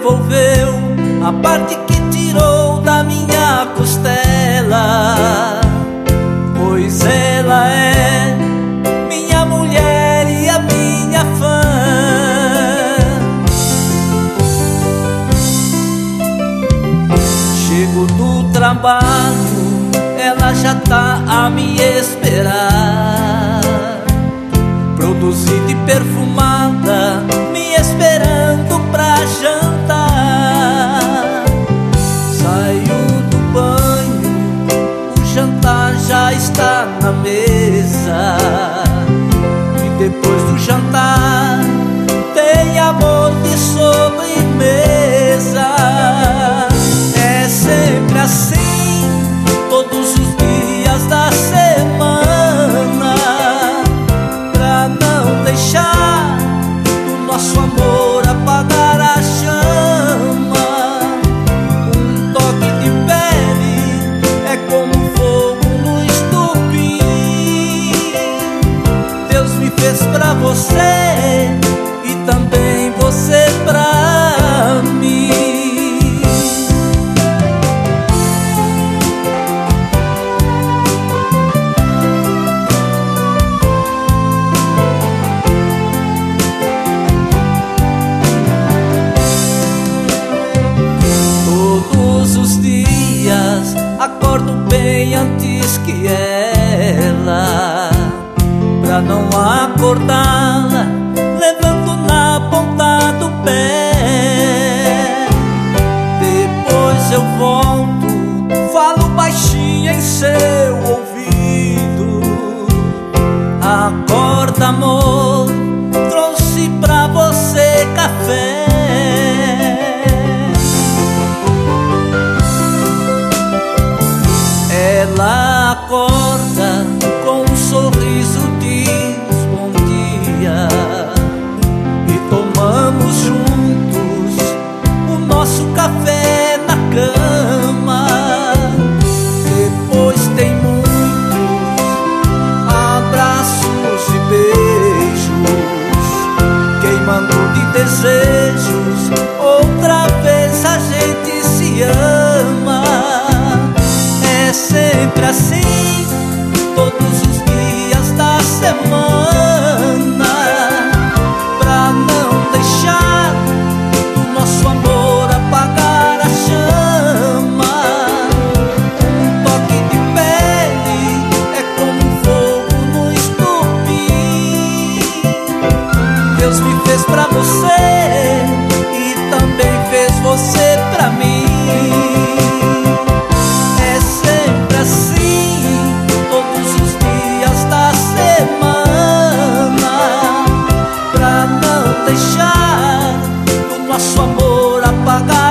devolveu a parte que tirou da minha costela, pois ela é minha mulher e a minha fã. Chego do trabalho, ela já tá a me esperar, produzida e perfumada, me esperando pra jantar. Saio do banho, o jantar já está na mesa, e depois do jantar tem amor de sobremesa. É sempre assim, todos os dias da semana, pra não deixar o nosso amor apagar a chama. Um toque de pele é como fogo no estupim. Deus me fez pra você e também você pra mim. Acordo bem antes que ela, pra não acordá-la, levanto na ponta do pé. Depois eu volto, falo baixinho em seu ouvido: acorda, amor, trouxe pra você café. Ela acorda com um sorriso, diz bom dia, e tomamos juntos o nosso café na cama. Depois tem muitos abraços e beijos, queimando de desejos, outra vez a gente se ama. É sempre assim, todos os dias da semana, pra não deixar o nosso amor apagar a chama. Um toque de pele é como um fogo no estupim. Deus me fez pra você e também fez você pra mim. Deixar o nosso amor apagar